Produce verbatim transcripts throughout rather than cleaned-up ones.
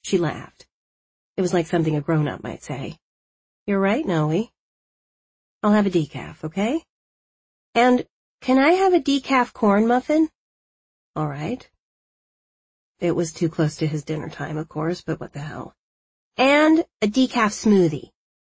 She laughed. It was like something a grown-up might say. You're right, Noe. I'll have a decaf, okay? And can I have a decaf corn muffin? All right. It was too close to his dinner time, of course, but what the hell. And a decaf smoothie.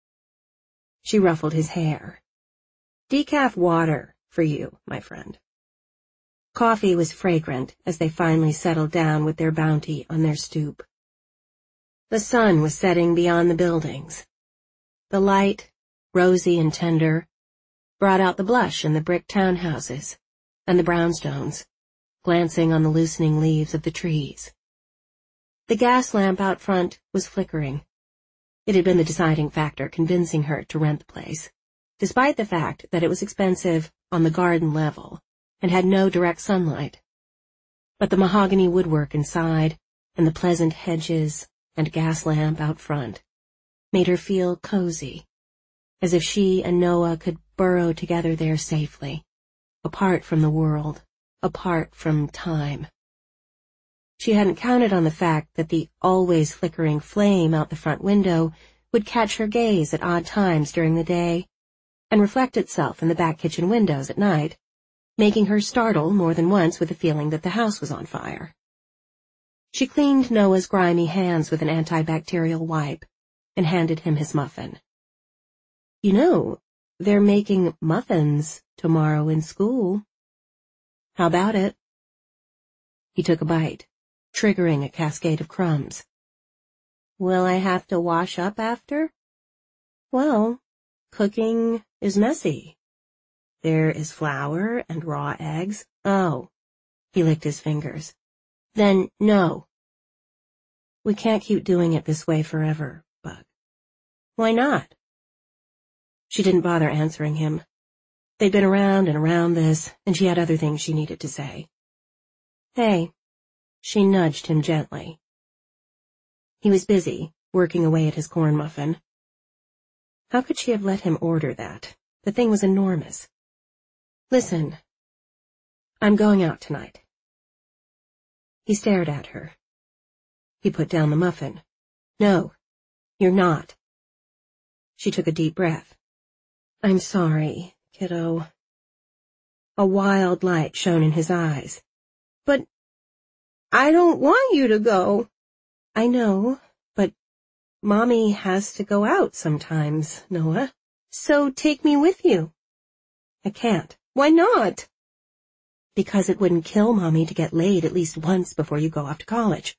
She ruffled his hair. Decaf water for you, my friend. Coffee was fragrant as they finally settled down with their bounty on their stoop. The sun was setting beyond the buildings. The light, rosy and tender, brought out the blush in the brick townhouses and the brownstones, glancing on the loosening leaves of the trees. The gas lamp out front was flickering. It had been the deciding factor convincing her to rent the place, despite the fact that it was expensive on the garden level and had no direct sunlight. But the mahogany woodwork inside and the pleasant hedges and gas lamp out front made her feel cozy, as if she and Noah could burrow together there safely, apart from the world, apart from time. She hadn't counted on the fact that the always flickering flame out the front window would catch her gaze at odd times during the day and reflect itself in the back kitchen windows at night, making her startle more than once with the feeling that the house was on fire. She cleaned Noah's grimy hands with an antibacterial wipe and handed him his muffin. You know, they're making muffins tomorrow in school. How about it? He took a bite, triggering a cascade of crumbs. Will I have to wash up after? Well, cooking is messy. There is flour and raw eggs. Oh, he licked his fingers. Then no. We can't keep doing it this way forever, Bug. Why not? She didn't bother answering him. They'd been around and around this, and she had other things she needed to say. Hey, she nudged him gently. He was busy, working away at his corn muffin. How could she have let him order that? The thing was enormous. Listen, I'm going out tonight. He stared at her. He put down the muffin. No, you're not. She took a deep breath. I'm sorry, kiddo. A wild light shone in his eyes. But I don't want you to go. I know, but Mommy has to go out sometimes, Noah. So take me with you. I can't. Why not? Because it wouldn't kill Mommy to get laid at least once before you go off to college.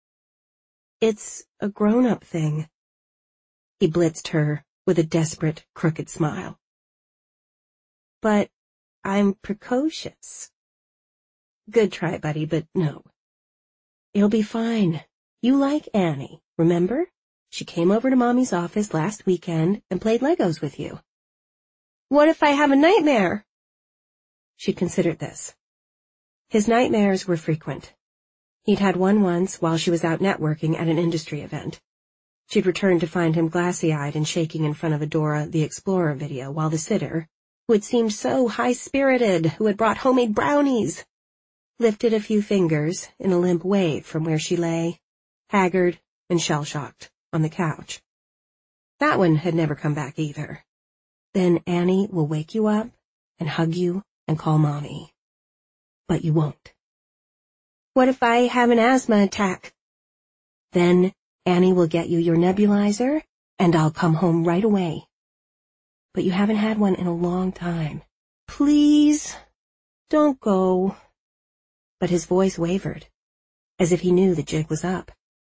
It's a grown-up thing. He blitzed her with a desperate, crooked smile. But I'm precocious. Good try, buddy, but no. It'll be fine. You like Annie, remember? She came over to Mommy's office last weekend and played Legos with you. What if I have a nightmare? She'd considered this. His nightmares were frequent. He'd had one once while she was out networking at an industry event. She'd returned to find him glassy-eyed and shaking in front of a Dora the Explorer video while the sitter, who had seemed so high-spirited, who had brought homemade brownies, lifted a few fingers in a limp wave from where she lay, haggard and shell-shocked, on the couch. That one had never come back either. Then Annie will wake you up and hug you and call Mommy. But you won't. What if I have an asthma attack? Then Annie will get you your nebulizer, and I'll come home right away. But you haven't had one in a long time. Please, don't go. But his voice wavered, as if he knew the jig was up.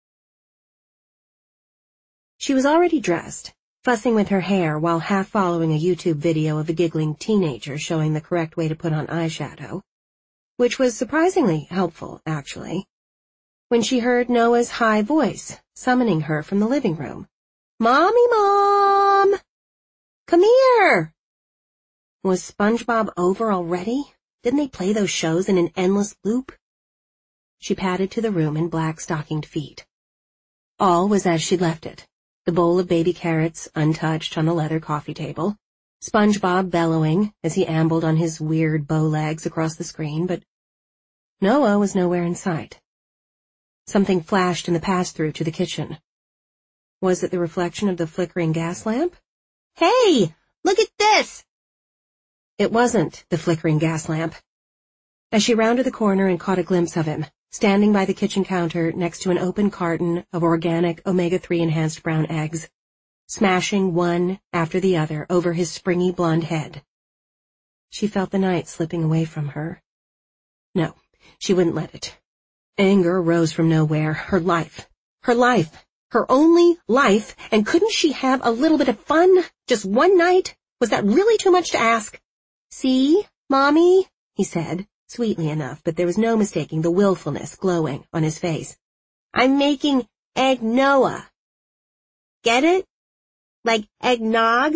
She was already dressed, fussing with her hair while half following a YouTube video of a giggling teenager showing the correct way to put on eyeshadow, which was surprisingly helpful, actually, when she heard Noah's high voice summoning her from the living room. Mommy, Mom! Come here! Was SpongeBob over already? Didn't they play those shows in an endless loop? She padded to the room in black stockinged feet. All was as she'd left it. The bowl of baby carrots untouched on the leather coffee table, SpongeBob bellowing as he ambled on his weird bow legs across the screen, but Noah was nowhere in sight. Something flashed in the pass-through to the kitchen. Was it the reflection of the flickering gas lamp? Hey, look at this! It wasn't the flickering gas lamp. As she rounded the corner and caught a glimpse of him, standing by the kitchen counter next to an open carton of organic omega three enhanced brown eggs, smashing one after the other over his springy blonde head. She felt the night slipping away from her. No, she wouldn't let it. Anger rose from nowhere. Her life. Her life. Her only life. And couldn't she have a little bit of fun? Just one night? Was that really too much to ask? See, Mommy, he said, sweetly enough, but there was no mistaking the willfulness glowing on his face. I'm making egg Noah. Get it? Like eggnog?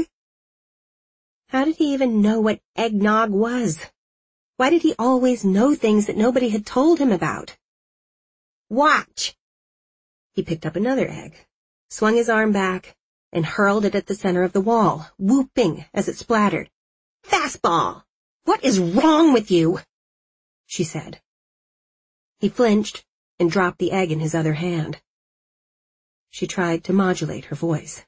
How did he even know what eggnog was? Why did he always know things that nobody had told him about? Watch! He picked up another egg, swung his arm back, and hurled it at the center of the wall, whooping as it splattered. Fastball! What is wrong with you? She said. He flinched and dropped the egg in his other hand. She tried to modulate her voice.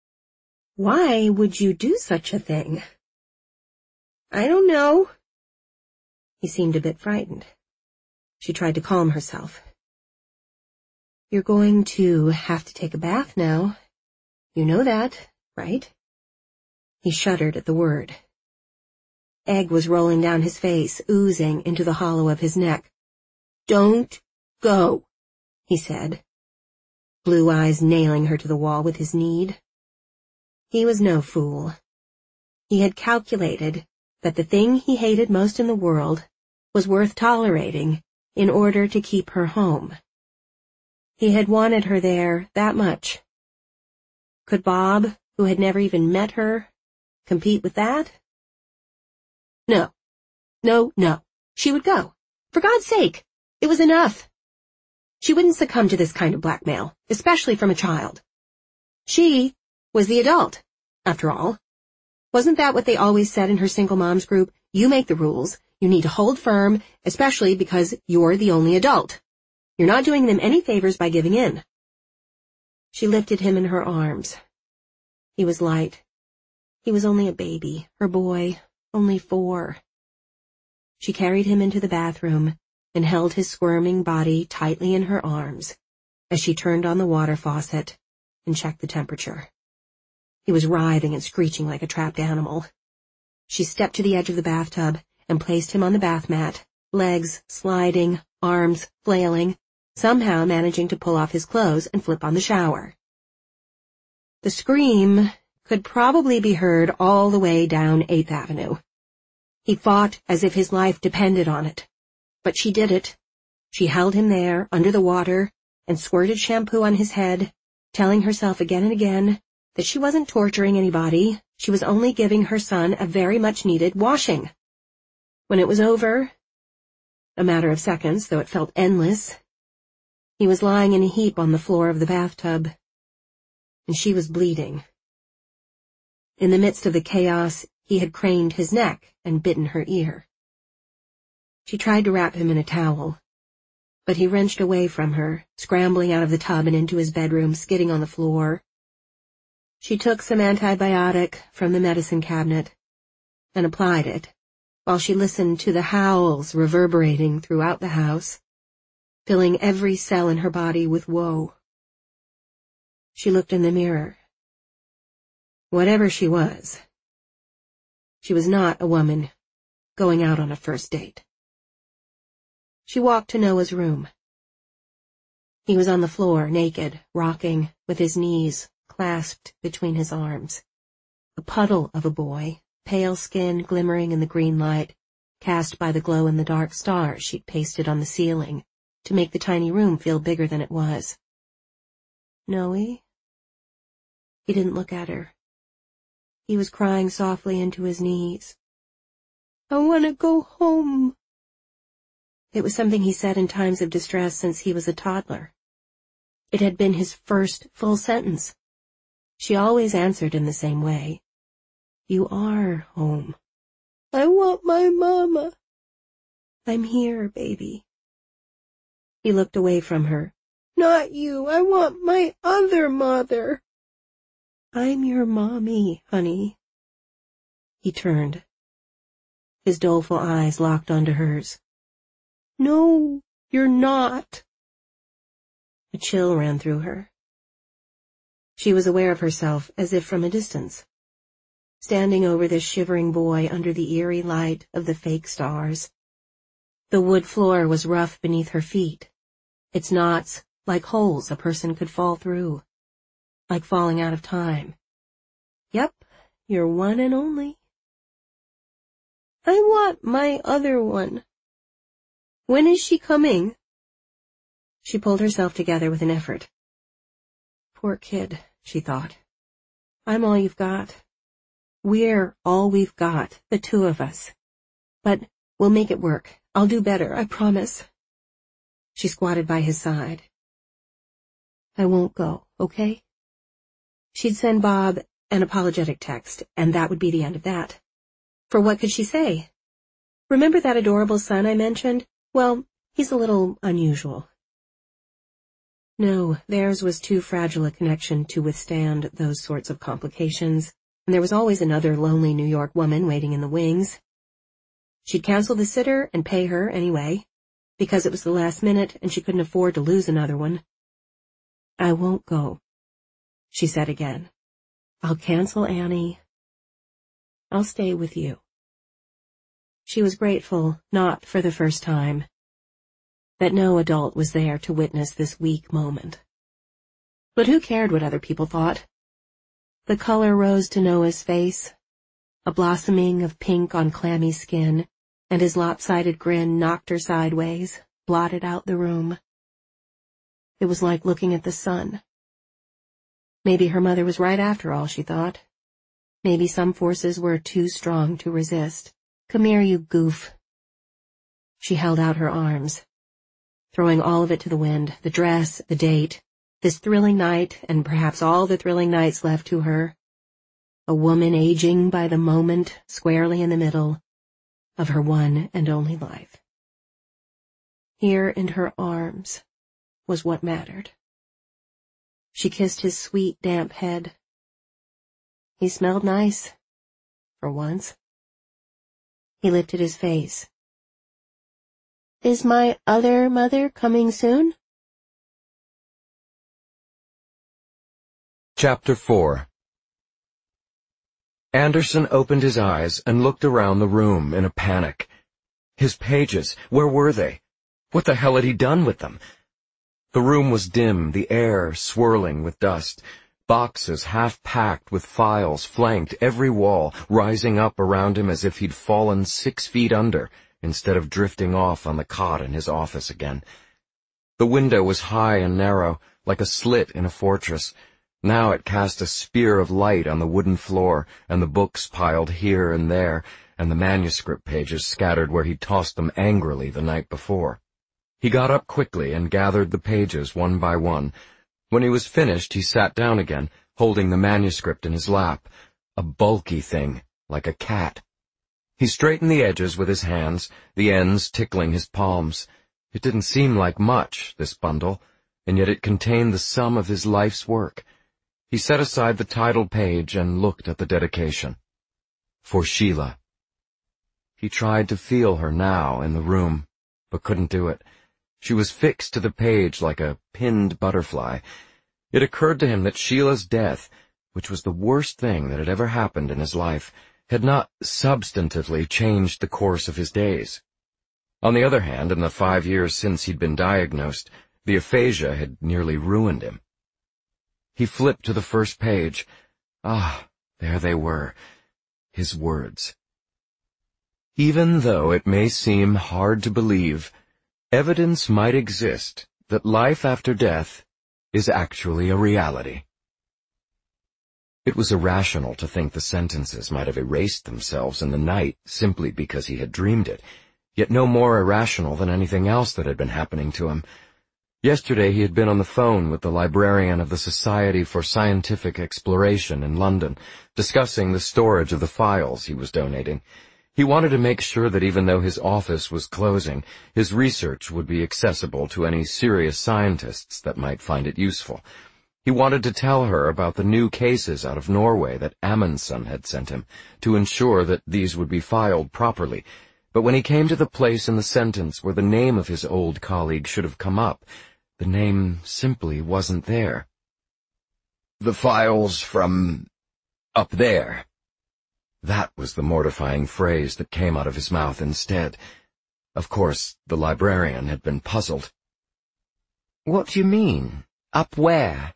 Why would you do such a thing? I don't know. He seemed a bit frightened. She tried to calm herself. You're going to have to take a bath now. You know that, right? He shuddered at the word. Egg was rolling down his face, oozing into the hollow of his neck. Don't go, he said, blue eyes nailing her to the wall with his need. He was no fool. He had calculated that the thing he hated most in the world was worth tolerating in order to keep her home. He had wanted her there that much. Could Bob, who had never even met her, compete with that? No. No, no. She would go. For God's sake. It was enough. She wouldn't succumb to this kind of blackmail, especially from a child. She was the adult, after all. Wasn't that what they always said in her single moms group? You make the rules. You need to hold firm, especially because you're the only adult. You're not doing them any favors by giving in. She lifted him in her arms. He was light. He was only a baby, her boy. Only four. She carried him into the bathroom and held his squirming body tightly in her arms as she turned on the water faucet and checked the temperature. He was writhing and screeching like a trapped animal. She stepped to the edge of the bathtub and placed him on the bath mat, legs sliding, arms flailing, somehow managing to pull off his clothes and flip on the shower. The scream could probably be heard all the way down eighth avenue. He fought as if his life depended on it. But she did it. She held him there, under the water, and squirted shampoo on his head, telling herself again and again that she wasn't torturing anybody, she was only giving her son a very much-needed washing. When it was over, a matter of seconds, though it felt endless, he was lying in a heap on the floor of the bathtub, and she was bleeding. In the midst of the chaos, he had craned his neck and bitten her ear. She tried to wrap him in a towel, but he wrenched away from her, scrambling out of the tub and into his bedroom, skidding on the floor. She took some antibiotic from the medicine cabinet and applied it, while she listened to the howls reverberating throughout the house, filling every cell in her body with woe. She looked in the mirror. Whatever she was, she was not a woman going out on a first date. She walked to Noah's room. He was on the floor, naked, rocking, with his knees clasped between his arms. A puddle of a boy, pale skin glimmering in the green light, cast by the glow-in-the-dark stars she'd pasted on the ceiling to make the tiny room feel bigger than it was. Noe? He didn't look at her. He was crying softly into his knees. I want to go home. It was something he said in times of distress since he was a toddler. It had been his first full sentence. She always answered in the same way. You are home. I want my mama. I'm here, baby. He looked away from her, Not you. I want my other mother. I'm your mommy, honey. He turned. His doleful eyes locked onto hers. No, you're not. A chill ran through her. She was aware of herself as if from a distance, standing over this shivering boy under the eerie light of the fake stars. The wood floor was rough beneath her feet, its knots like holes a person could fall through, like falling out of time. Yep, your one and only. I want my other one. When is she coming? She pulled herself together with an effort. Poor kid, she thought. I'm all you've got. We're all we've got, the two of us. But we'll make it work. I'll do better, I promise. She squatted by his side. I won't go, okay? She'd send Bob an apologetic text, and that would be the end of that. For what could she say? Remember that adorable son I mentioned? Well, he's a little unusual. No, theirs was too fragile a connection to withstand those sorts of complications, and there was always another lonely New York woman waiting in the wings. She'd cancel the sitter and pay her anyway, because it was the last minute and she couldn't afford to lose another one. I won't go, she said again. I'll cancel Annie. I'll stay with you. She was grateful, not for the first time, that no adult was there to witness this weak moment. But who cared what other people thought? The color rose to Noah's face, a blossoming of pink on clammy skin, and his lopsided grin knocked her sideways, blotted out the room. It was like looking at the sun. Maybe her mother was right after all, she thought. Maybe some forces were too strong to resist. Come here, you goof. She held out her arms, throwing all of it to the wind, the dress, the date, this thrilling night, and perhaps all the thrilling nights left to her. A woman aging by the moment, squarely in the middle of her one and only life. Here in her arms was what mattered. She kissed his sweet, damp head. He smelled nice, for once. He lifted his face. Is my other mother coming soon? Chapter four. Anderson opened his eyes and looked around the room in a panic. His pages, where were they? What the hell had he done with them? The room was dim, the air swirling with dust. Boxes half-packed with files flanked every wall, rising up around him as if he'd fallen six feet under, instead of drifting off on the cot in his office again. The window was high and narrow, like a slit in a fortress. Now it cast a spear of light on the wooden floor, and the books piled here and there, and the manuscript pages scattered where he'd tossed them angrily the night before. He got up quickly and gathered the pages one by one. When he was finished, he sat down again, holding the manuscript in his lap, a bulky thing, like a cat. He straightened the edges with his hands, the ends tickling his palms. It didn't seem like much, this bundle, and yet it contained the sum of his life's work. He set aside the title page and looked at the dedication. For Sheila. He tried to feel her now in the room, but couldn't do it. She was fixed to the page like a pinned butterfly. It occurred to him that Sheila's death, which was the worst thing that had ever happened in his life, had not substantively changed the course of his days. On the other hand, in the five years since he'd been diagnosed, the aphasia had nearly ruined him. He flipped to the first page. Ah, there they were, his words. Even though it may seem hard to believe, evidence might exist that life after death is actually a reality. It was irrational to think the sentences might have erased themselves in the night simply because he had dreamed it, yet no more irrational than anything else that had been happening to him. Yesterday he had been on the phone with the librarian of the Society for Scientific Exploration in London, discussing the storage of the files he was donating. He wanted to make sure that even though his office was closing, his research would be accessible to any serious scientists that might find it useful. He wanted to tell her about the new cases out of Norway that Amundsen had sent him, to ensure that these would be filed properly. But when he came to the place in the sentence where the name of his old colleague should have come up, the name simply wasn't there. "The files from up there." That was the mortifying phrase that came out of his mouth instead. Of course, the librarian had been puzzled. "What do you mean? Up where?"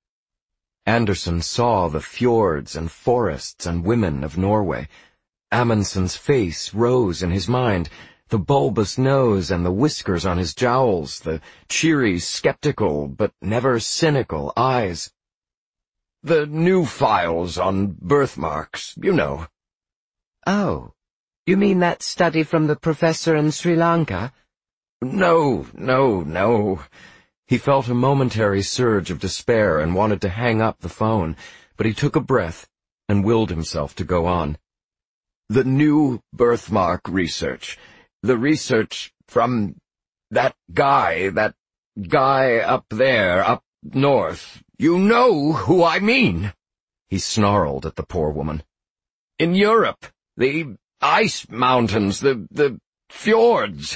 Anderson saw the fjords and forests and women of Norway. Amundsen's face rose in his mind, the bulbous nose and the whiskers on his jowls, the cheery, skeptical, but never cynical eyes. "The new files on birthmarks, you know." "Oh, you mean that study from the professor in Sri Lanka?" "No, no, no." He felt a momentary surge of despair and wanted to hang up the phone, but he took a breath and willed himself to go on. "The new birthmark research. The research from that guy, that guy up there, up north. You know who I mean," he snarled at the poor woman. "In Europe, the ice mountains, the, the fjords."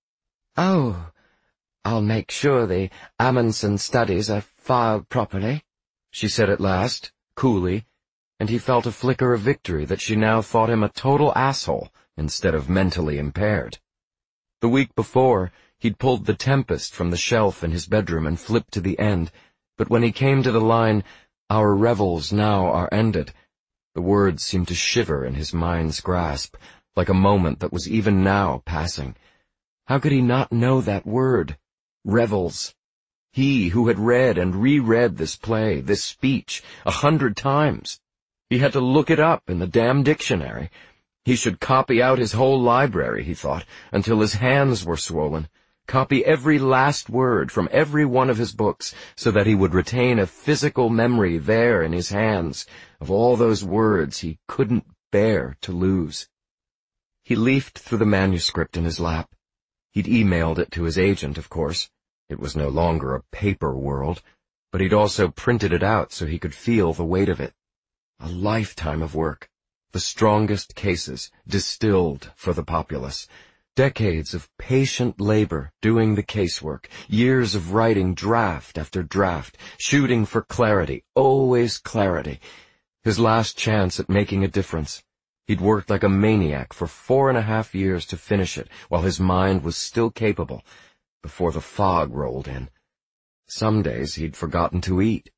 "Oh, I'll make sure the Amundsen studies are filed properly," she said at last, coolly, and he felt a flicker of victory that she now thought him a total asshole instead of mentally impaired. The week before, he'd pulled The Tempest from the shelf in his bedroom and flipped to the end, but when he came to the line, "Our revels now are ended," the words seemed to shiver in his mind's grasp, like a moment that was even now passing. How could he not know that word? Revels. He who had read and reread this play, this speech, a hundred times. He had to look it up in the damn dictionary. He should copy out his whole library, he thought, until his hands were swollen. Copy every last word from every one of his books, so that he would retain a physical memory there in his hands of all those words he couldn't bear to lose. He leafed through the manuscript in his lap. He'd emailed it to his agent, of course. It was no longer a paper world, but he'd also printed it out so he could feel the weight of it. A lifetime of work. The strongest cases, distilled for the populace. Decades of patient labor doing the casework, years of writing draft after draft, shooting for clarity, always clarity. His last chance at making a difference. He'd worked like a maniac for four and a half years to finish it, while his mind was still capable, before the fog rolled in. Some days he'd forgotten to eat.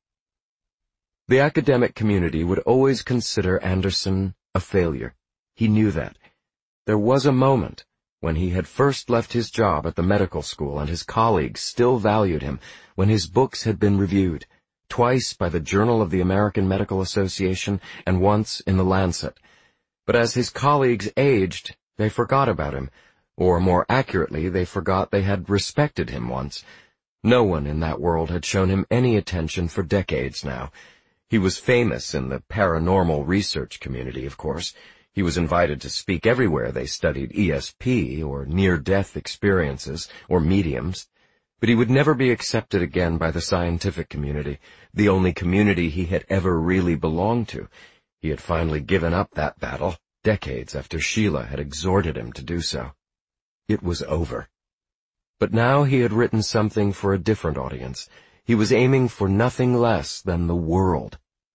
The academic community would always consider Anderson a failure. He knew that. There was a moment when he had first left his job at the medical school and his colleagues still valued him, when his books had been reviewed, twice by the Journal of the American Medical Association and once in the Lancet. But as his colleagues aged, they forgot about him, or more accurately, they forgot they had respected him once. No one in that world had shown him any attention for decades now. He was famous in the paranormal research community, of course. He was invited to speak everywhere they studied E S P, or near-death experiences, or mediums. But he would never be accepted again by the scientific community, the only community he had ever really belonged to. He had finally given up that battle, decades after Sheila had exhorted him to do so. It was over. But now he had written something for a different audience. He was aiming for nothing less than the world.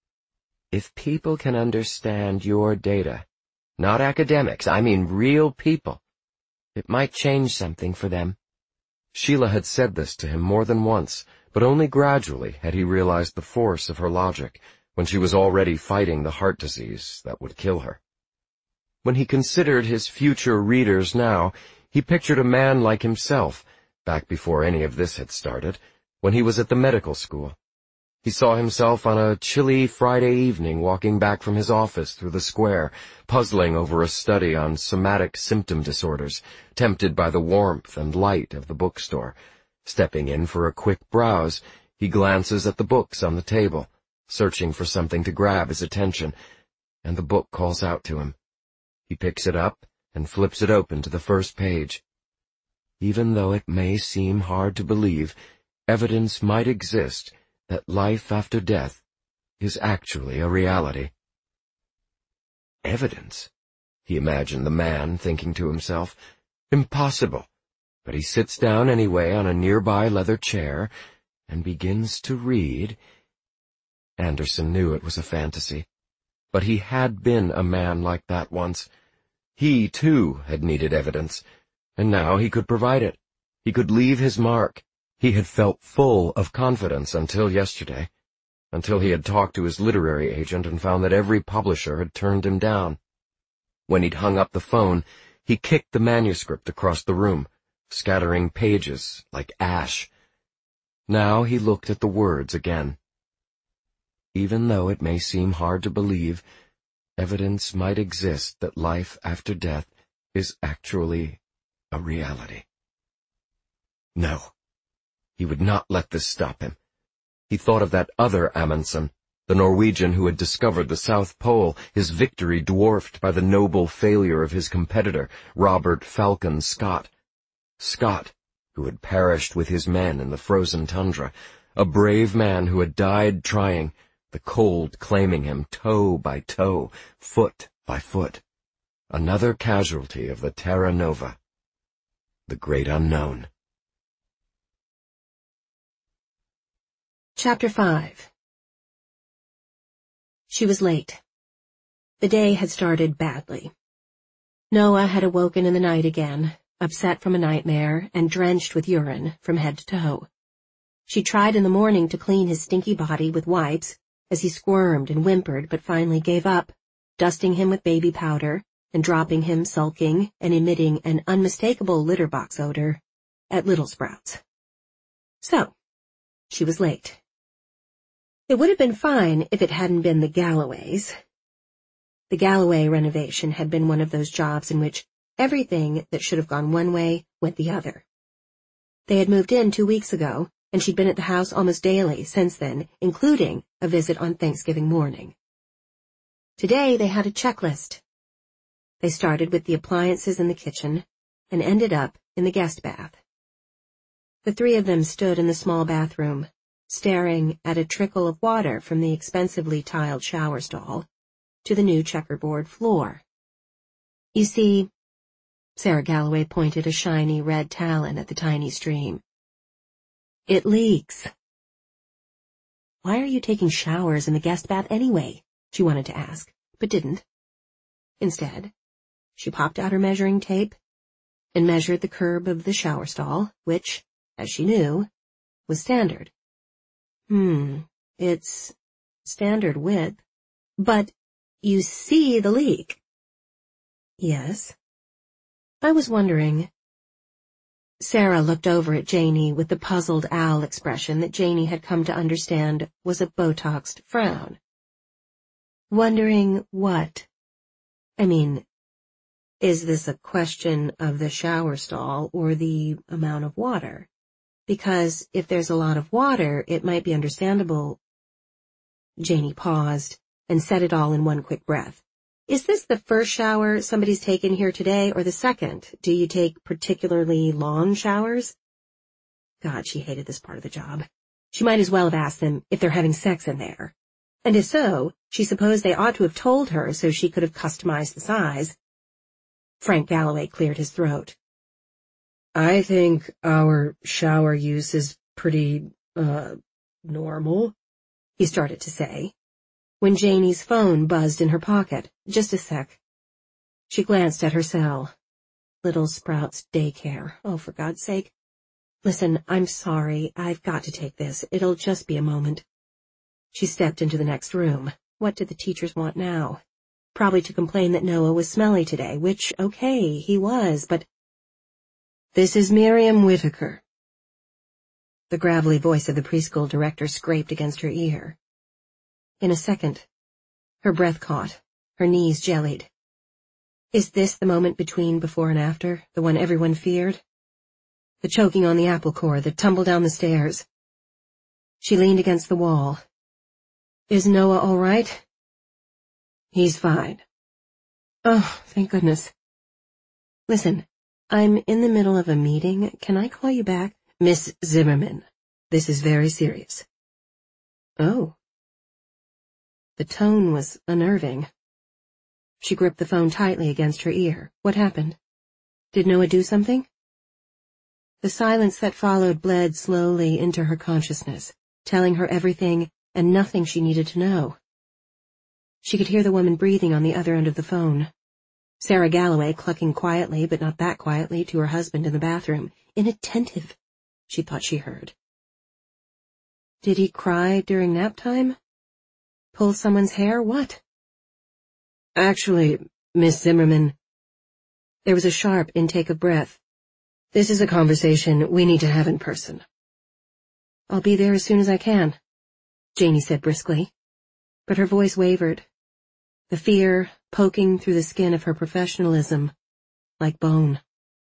If people can understand your data, not academics, I mean real people, it might change something for them. Sheila had said this to him more than once, but only gradually had he realized the force of her logic, when she was already fighting the heart disease that would kill her. When he considered his future readers now, he pictured a man like himself, back before any of this had started, when he was at the medical school. He saw himself on a chilly Friday evening walking back from his office through the square, puzzling over a study on somatic symptom disorders, tempted by the warmth and light of the bookstore. Stepping in for a quick browse, he glances at the books on the table, searching for something to grab his attention, and the book calls out to him. He picks it up and flips it open to the first page. Even though it may seem hard to believe, evidence might exist that life after death is actually a reality. Evidence? He imagined the man thinking to himself. Impossible. But he sits down anyway on a nearby leather chair and begins to read. Anderson knew it was a fantasy, but he had been a man like that once. He, too, had needed evidence, and now he could provide it. He could leave his mark. He had felt full of confidence until yesterday, until he had talked to his literary agent and found that every publisher had turned him down. When he'd hung up the phone, he kicked the manuscript across the room, scattering pages like ash. Now he looked at the words again. Even though it may seem hard to believe, evidence might exist that life after death is actually a reality. No, he would not let this stop him. He thought of that other Amundsen, the Norwegian who had discovered the South Pole, his victory dwarfed by the noble failure of his competitor, Robert Falcon Scott. Scott, who had perished with his men in the frozen tundra, a brave man who had died trying, the cold claiming him toe by toe, foot by foot. Another casualty of the Terra Nova. The great unknown. Chapter five. She was late. The day had started badly. Noah had awoken in the night again, upset from a nightmare and drenched with urine from head to toe. She tried in the morning to clean his stinky body with wipes as he squirmed and whimpered, but finally gave up, dusting him with baby powder and dropping him sulking and emitting an unmistakable litter box odor at Little Sprouts. So, she was late. It would have been fine if it hadn't been the Galloways. The Galloway renovation had been one of those jobs in which everything that should have gone one way went the other. They had moved in two weeks ago, and she'd been at the house almost daily since then, including a visit on Thanksgiving morning. Today they had a checklist. They started with the appliances in the kitchen and ended up in the guest bath. The three of them stood in the small bathroom, staring at a trickle of water from the expensively tiled shower stall to the new checkerboard floor. You see, Sarah Galloway pointed a shiny red talon at the tiny stream. It leaks. Why are you taking showers in the guest bath anyway? She wanted to ask, but didn't. Instead, she popped out her measuring tape and measured the curb of the shower stall, which, as she knew, was standard. Hmm, it's standard width. But you see the leak. Yes. I was wondering. Sarah looked over at Janie with the puzzled owl expression that Janie had come to understand was a Botoxed frown. Wondering what? I mean, is this a question of the shower stall or the amount of water? Because if there's a lot of water, it might be understandable. Janie paused and said it all in one quick breath. Is this the first shower somebody's taken here today, or the second? Do you take particularly long showers? God, she hated this part of the job. She might as well have asked them if they're having sex in there. And if so, she supposed they ought to have told her so she could have customized the size. Frank Galloway cleared his throat. I think our shower use is pretty, uh, normal, he started to say, when Janie's phone buzzed in her pocket. Just a sec. She glanced at her cell. Little Sprouts Daycare. Oh, for God's sake. Listen, I'm sorry. I've got to take this. It'll just be a moment. She stepped into the next room. What did the teachers want now? Probably to complain that Noah was smelly today, which, okay, he was, but... This is Miriam Whitaker. The gravelly voice of the preschool director scraped against her ear. In a second, her breath caught, her knees jellied. Is this the moment between before and after, the one everyone feared? The choking on the apple core, the tumble down the stairs. She leaned against the wall. Is Noah all right? He's fine. Oh, thank goodness. Listen, I'm in the middle of a meeting. Can I call you back? Miss Zimmerman, this is very serious. Oh. The tone was unnerving. She gripped the phone tightly against her ear. What happened? Did Noah do something? The silence that followed bled slowly into her consciousness, telling her everything and nothing she needed to know. She could hear the woman breathing on the other end of the phone. Sarah Galloway clucking quietly, but not that quietly, to her husband in the bathroom. Inattentive, she thought she heard. Did he cry during nap time? Pull someone's hair? What? Actually, Miss Zimmerman. There was a sharp intake of breath. This is a conversation we need to have in person. I'll be there as soon as I can, Janie said briskly, but her voice wavered, the fear poking through the skin of her professionalism like bone.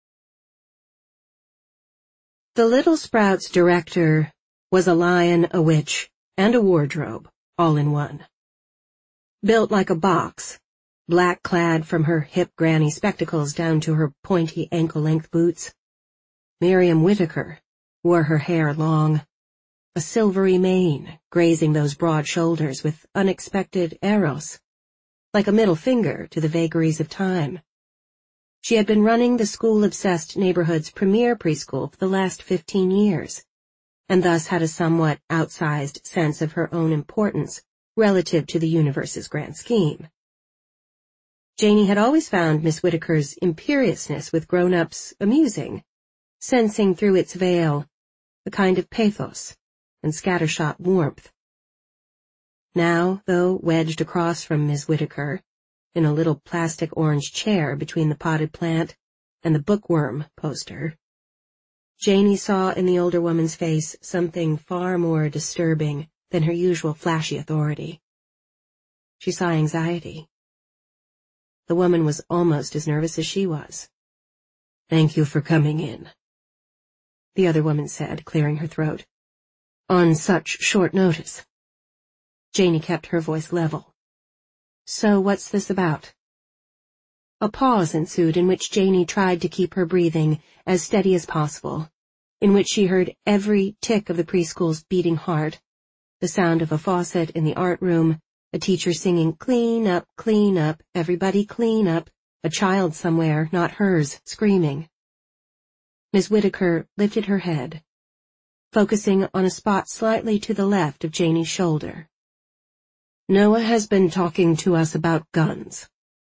The Little Sprouts director was a lion, a witch, and a wardrobe, all in one. Built like a box, black-clad from her hip granny spectacles down to her pointy ankle-length boots, Miriam Whittaker wore her hair long, a silvery mane grazing those broad shoulders with unexpected eros, like a middle finger to the vagaries of time. She had been running the school-obsessed neighborhood's premier preschool for the last fifteen years, and thus had a somewhat outsized sense of her own importance relative to the universe's grand scheme. Janie had always found Miss Whittaker's imperiousness with grown-ups amusing, sensing through its veil a kind of pathos and scattershot warmth. Now, though wedged across from Miss Whittaker, in a little plastic orange chair between the potted plant and the bookworm poster, Janie saw in the older woman's face something far more disturbing than her usual flashy authority. She saw anxiety. The woman was almost as nervous as she was. "Thank you for coming in," the other woman said, clearing her throat. "On such short notice." Janie kept her voice level. "So what's this about?" A pause ensued in which Janie tried to keep her breathing as steady as possible, in which she heard every tick of the preschool's beating heart, the sound of a faucet in the art room, a teacher singing, "Clean up, clean up, everybody clean up," a child somewhere, not hers, screaming. Miss Whittaker lifted her head, focusing on a spot slightly to the left of Janie's shoulder. "Noah has been talking to us about guns."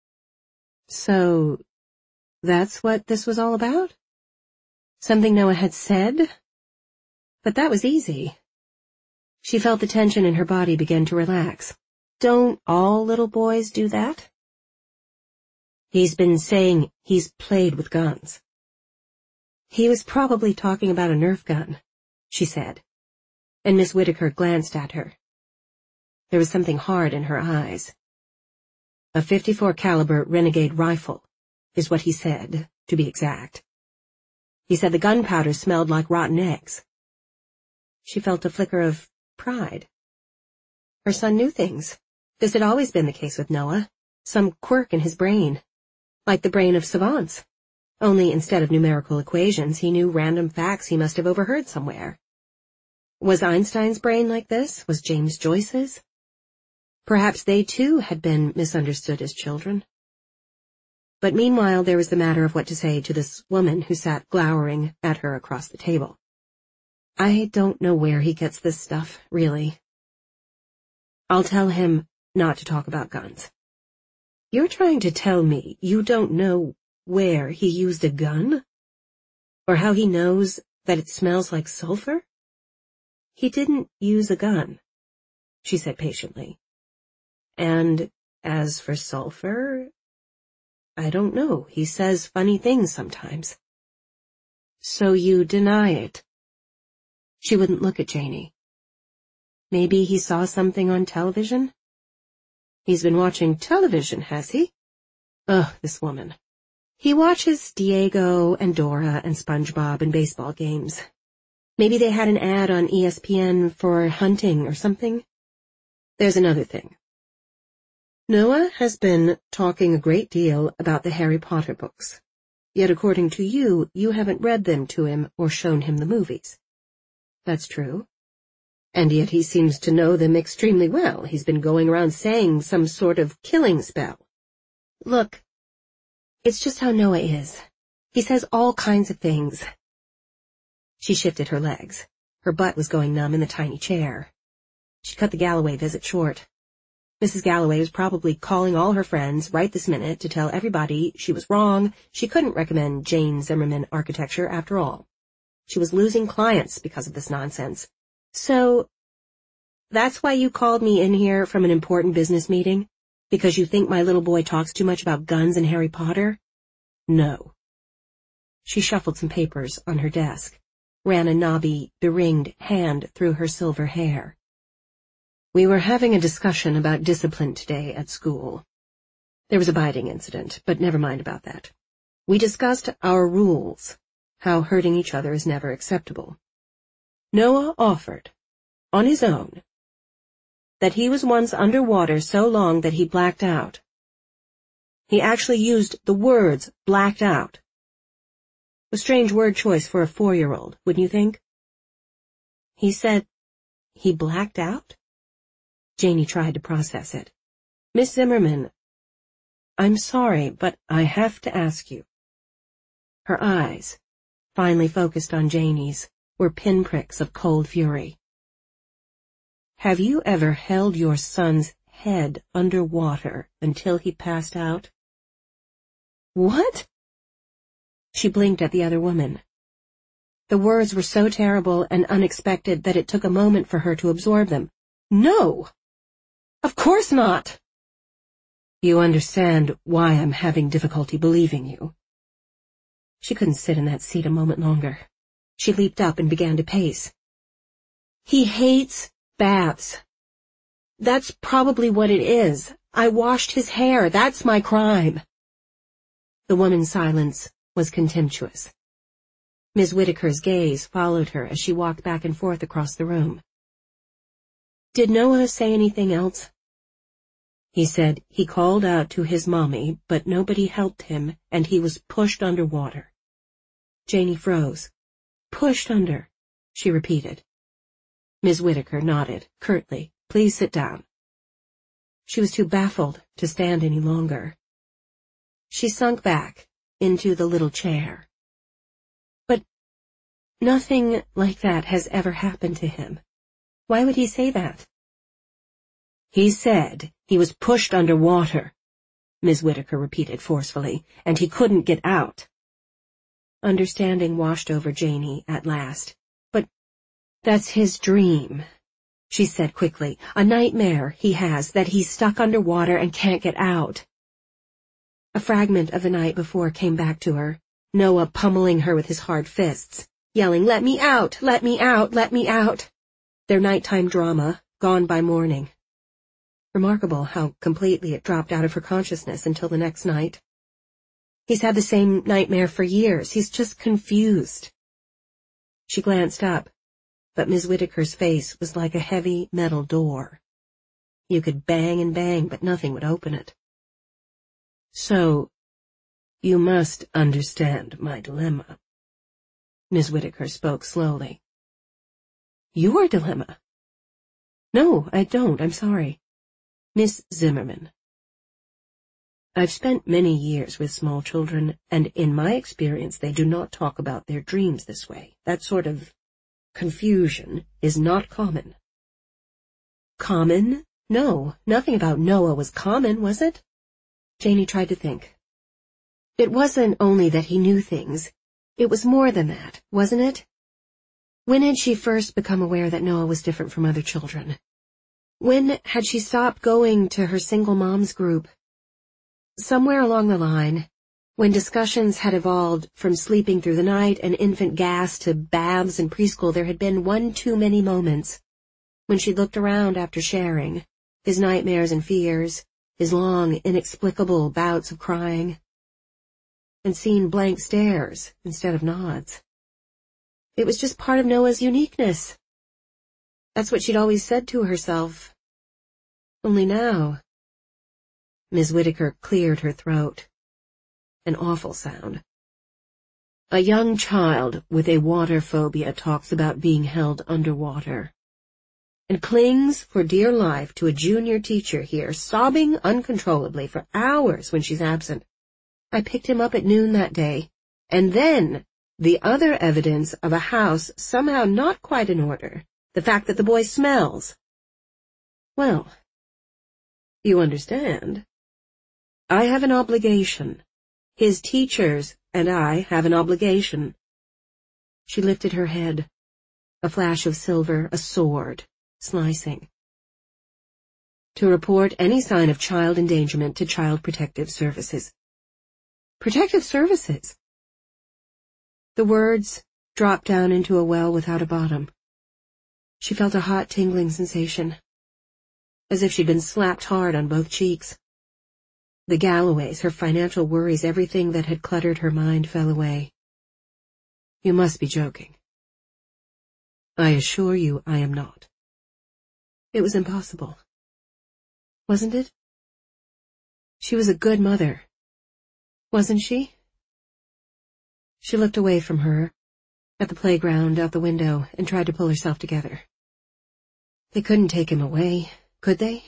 So, that's what this was all about? Something Noah had said? But that was easy. She felt the tension in her body begin to relax. Don't all little boys do that? He's been saying he's played with guns. He was probably talking about a Nerf gun, she said, and Miss Whittaker glanced at her. There was something hard in her eyes. A fifty-four caliber Renegade rifle, is what he said, to be exact. He said the gunpowder smelled like rotten eggs. She felt a flicker of pride. Her son knew things. This had always been the case with Noah, some quirk in his brain, like the brain of savants. Only instead of numerical equations, he knew random facts he must have overheard somewhere. Was Einstein's brain like this? Was James Joyce's? Perhaps they too had been misunderstood as children. But meanwhile there was the matter of what to say to this woman who sat glowering at her across the table. I don't know where he gets this stuff, really. I'll tell him not to talk about guns. You're trying to tell me you don't know where he used a gun? Or how he knows that it smells like sulfur? He didn't use a gun, she said patiently. And as for sulfur, I don't know. He says funny things sometimes. So you deny it? She wouldn't look at Janie. Maybe he saw something on television? He's been watching television, has he? Ugh, this woman. He watches Diego and Dora and SpongeBob and baseball games. Maybe they had an ad on E S P N for hunting or something. There's another thing. Noah has been talking a great deal about the Harry Potter books. Yet according to you, you haven't read them to him or shown him the movies. That's true. And yet he seems to know them extremely well. He's been going around saying some sort of killing spell. Look, it's just how Noah is. He says all kinds of things. She shifted her legs. Her butt was going numb in the tiny chair. She cut the Galloway visit short. Missus Galloway was probably calling all her friends right this minute to tell everybody she was wrong. She couldn't recommend Jane Zimmerman architecture after all. She was losing clients because of this nonsense. So, that's why you called me in here from an important business meeting? Because you think my little boy talks too much about guns and Harry Potter? No. She shuffled some papers on her desk, ran a knobby, beringed hand through her silver hair. We were having a discussion about discipline today at school. There was a biting incident, but never mind about that. We discussed our rules, how hurting each other is never acceptable. Noah offered, on his own, that he was once under water so long that he blacked out. He actually used the words blacked out. A strange word choice for a four-year-old, wouldn't you think? He said he blacked out? Janie tried to process it. Miss Zimmerman, I'm sorry, but I have to ask you. Her eyes, finally focused on Janie's, were pinpricks of cold fury. Have you ever held your son's head under water until he passed out? What? She blinked at the other woman. The words were so terrible and unexpected that it took a moment for her to absorb them. No! Of course not! You understand why I'm having difficulty believing you. She couldn't sit in that seat a moment longer. She leaped up and began to pace. He hates baths. That's probably what it is. I washed his hair. That's my crime. The woman's silence was contemptuous. Miss Whitaker's gaze followed her as she walked back and forth across the room. Did Noah say anything else? He said he called out to his mommy, but nobody helped him, and he was pushed under water. Janie froze. Pushed under, she repeated. Miss Whitaker nodded, curtly. Please sit down. She was too baffled to stand any longer. She sunk back into the little chair. But nothing like that has ever happened to him. Why would he say that? He said he was pushed under water, Miss Whitaker repeated forcefully, and he couldn't get out. Understanding washed over Janie at last. But that's his dream, she said quickly. A nightmare he has that he's stuck under water and can't get out. A fragment of the night before came back to her, Noah pummeling her with his hard fists, yelling, "Let me out! Let me out! Let me out!" Their nighttime drama, gone by morning. Remarkable how completely it dropped out of her consciousness until the next night. He's had the same nightmare for years. He's just confused. She glanced up, but Miss Whitaker's face was like a heavy metal door. You could bang and bang, but nothing would open it. So, you must understand my dilemma. Miss Whitaker spoke slowly. Your dilemma? No, I don't, I'm sorry. Miss Zimmerman. I've spent many years with small children, and in my experience they do not talk about their dreams this way. That sort of confusion is not common. Common? No, nothing about Noah was common, was it? Janie tried to think. It wasn't only that he knew things. It was more than that, wasn't it? When had she first become aware that Noah was different from other children? When had she stopped going to her single moms group? Somewhere along the line, when discussions had evolved from sleeping through the night and infant gas to baths and preschool, there had been one too many moments when she looked around after sharing, his nightmares and fears, his long, inexplicable bouts of crying, and seen blank stares instead of nods. It was just part of Noah's uniqueness. That's what she'd always said to herself. Only now. Miss Whitaker cleared her throat. An awful sound. A young child with a water phobia talks about being held underwater and clings for dear life to a junior teacher here, sobbing uncontrollably for hours when she's absent. I picked him up at noon that day, and then the other evidence of a house somehow not quite in order, the fact that the boy smells. Well, you understand. I have an obligation. His teachers and I have an obligation. She lifted her head, a flash of silver, a sword, slicing. To report any sign of child endangerment to Child Protective Services. Protective Services? The words dropped down into a well without a bottom. She felt a hot, tingling sensation, as if she'd been slapped hard on both cheeks. The Galloways, her financial worries, everything that had cluttered her mind fell away. You must be joking. I assure you I am not. It was impossible. Wasn't it? She was a good mother. Wasn't she? She looked away from her, at the playground, out the window, and tried to pull herself together. They couldn't take him away, could they?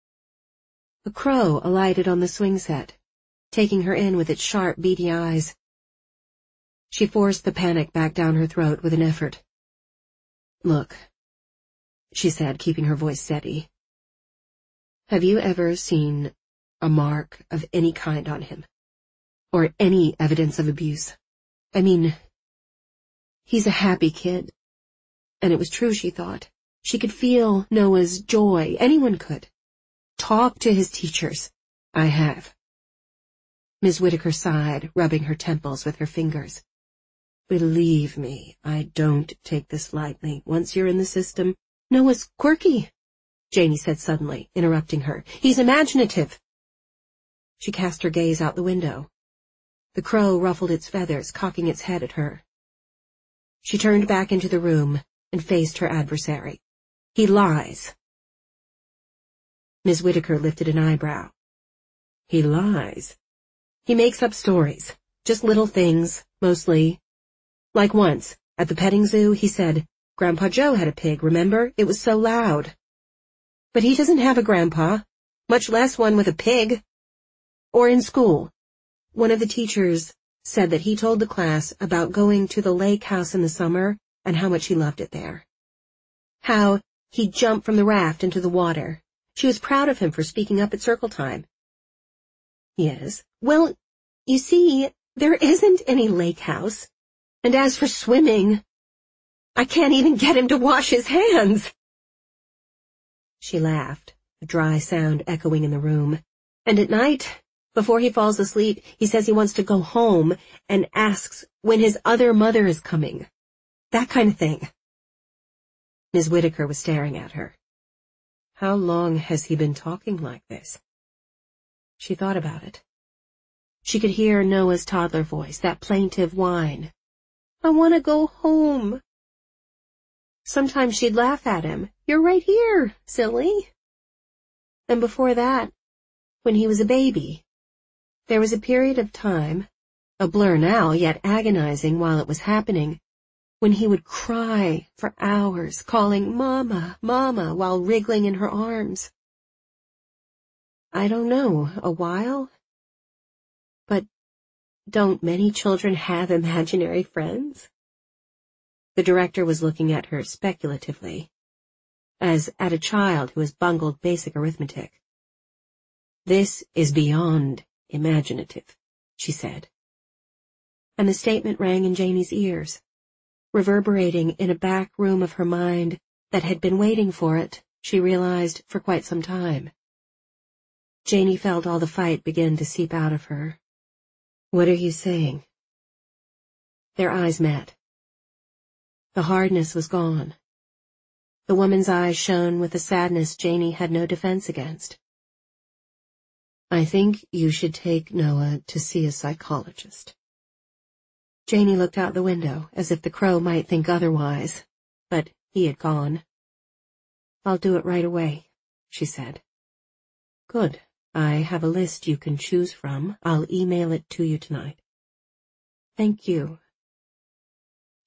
A crow alighted on the swing set, taking her in with its sharp, beady eyes. She forced the panic back down her throat with an effort. Look, she said, keeping her voice steady. Have you ever seen a mark of any kind on him? Or any evidence of abuse? I mean, he's a happy kid. And it was true, she thought. She could feel Noah's joy. Anyone could. Talk to his teachers. I have. Miss Whitaker sighed, rubbing her temples with her fingers. Believe me, I don't take this lightly. Once you're in the system, Noah's quirky, Janey said suddenly, interrupting her. He's imaginative. She cast her gaze out the window. The crow ruffled its feathers, cocking its head at her. She turned back into the room and faced her adversary. He lies. Miss Whitaker lifted an eyebrow. He lies. He makes up stories. Just little things, mostly. Like once, at the petting zoo, he said, Grandpa Joe had a pig, remember? It was so loud. But he doesn't have a grandpa, much less one with a pig. Or in school. One of the teachers said that he told the class about going to the lake house in the summer and how much he loved it there. How he'd jump from the raft into the water. She was proud of him for speaking up at circle time. Yes. Well, you see, there isn't any lake house. And as for swimming, I can't even get him to wash his hands. She laughed, a dry sound echoing in the room. And at night, before he falls asleep, he says he wants to go home and asks when his other mother is coming. That kind of thing. Miss Whitaker was staring at her. How long has he been talking like this? She thought about it. She could hear Noah's toddler voice, that plaintive whine. I want to go home. Sometimes she'd laugh at him. You're right here, silly. And before that, when he was a baby, there was a period of time, a blur now, yet agonizing while it was happening, when he would cry for hours, calling Mama, Mama, while wriggling in her arms. I don't know, a while? But don't many children have imaginary friends? The director was looking at her speculatively, as at a child who has bungled basic arithmetic. This is beyond imaginative, she said. And the statement rang in Janey's ears, reverberating in a back room of her mind that had been waiting for it, she realized, for quite some time. Janey felt all the fight begin to seep out of her. What are you saying? Their eyes met. The hardness was gone. The woman's eyes shone with a sadness Janey had no defense against. I think you should take Noah to see a psychologist. Janey looked out the window, as if the crow might think otherwise, but he had gone. I'll do it right away, she said. Good. I have a list you can choose from. I'll email it to you tonight. Thank you.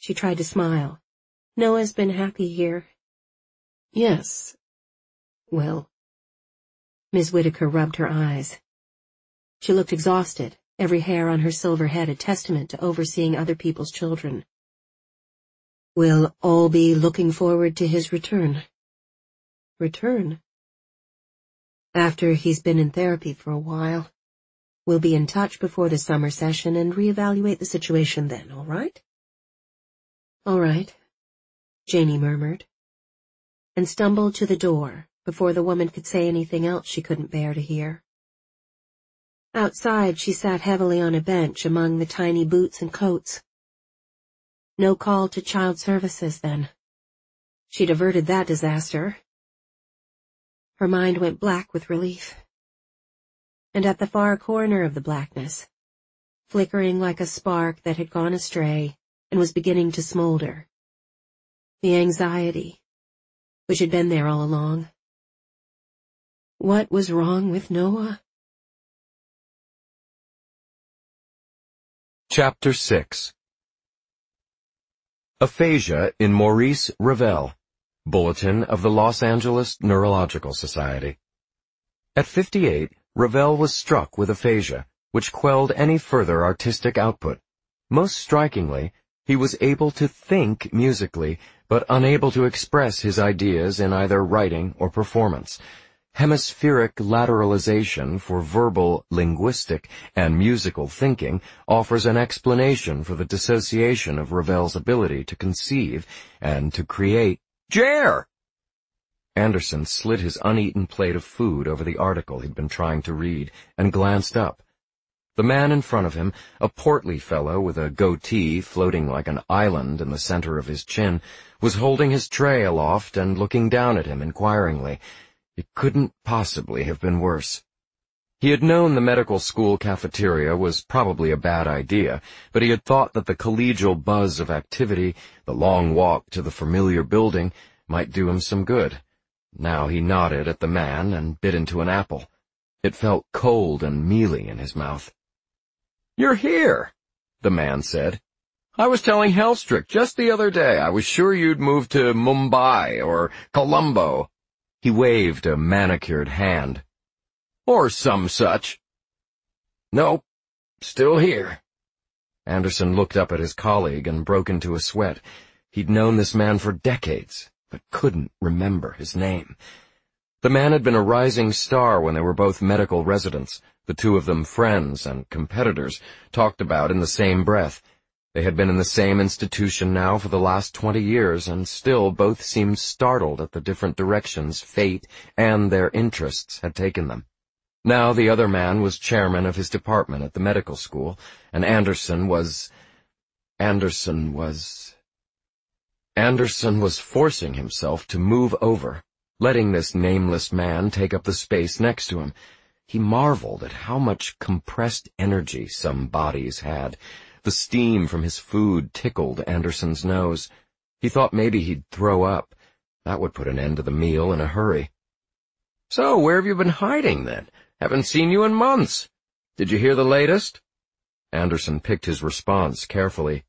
She tried to smile. Noah's been happy here. Yes. Well. Miss Whitaker rubbed her eyes. She looked exhausted, every hair on her silver head a testament to overseeing other people's children. We'll all be looking forward to his return. Return? After he's been in therapy for a while. We'll be in touch before the summer session and reevaluate the situation then, all right? All right, Janey murmured, and stumbled to the door before the woman could say anything else she couldn't bear to hear. Outside, she sat heavily on a bench among the tiny boots and coats. No call to child services, then. She'd averted that disaster. Her mind went black with relief. And at the far corner of the blackness, flickering like a spark that had gone astray and was beginning to smolder, the anxiety, which had been there all along. What was wrong with Noah? Chapter six. Aphasia in Maurice Ravel, Bulletin of the Los Angeles Neurological Society. At fifty-eight, Ravel was struck with aphasia, which quelled any further artistic output. Most strikingly, he was able to think musically, but unable to express his ideas in either writing or performance. Hemispheric lateralization for verbal, linguistic, and musical thinking offers an explanation for the dissociation of Ravel's ability to conceive and to create. Jer! Anderson slid his uneaten plate of food over the article he'd been trying to read and glanced up. The man in front of him, a portly fellow with a goatee floating like an island in the center of his chin, was holding his tray aloft and looking down at him inquiringly. It couldn't possibly have been worse. He had known the medical school cafeteria was probably a bad idea, but he had thought that the collegial buzz of activity, the long walk to the familiar building, might do him some good. Now he nodded at the man and bit into an apple. It felt cold and mealy in his mouth. "You're here," the man said. "I was telling Helstrick just the other day I was sure you'd moved to Mumbai or Colombo." He waved a manicured hand. "Or some such." "Nope, still here." Anderson looked up at his colleague and broke into a sweat. He'd known this man for decades, but couldn't remember his name. The man had been a rising star when they were both medical residents, the two of them friends and competitors, talked about in the same breath. They had been in the same institution now for the last twenty years, and still both seemed startled at the different directions fate and their interests had taken them. Now the other man was chairman of his department at the medical school, and Anderson was... Anderson was... Anderson was forcing himself to move over, letting this nameless man take up the space next to him. He marveled at how much compressed energy some bodies had. The steam from his food tickled Anderson's nose. He thought maybe he'd throw up. That would put an end to the meal in a hurry. "So, where have you been hiding, then? Haven't seen you in months. Did you hear the latest?" Anderson picked his response carefully.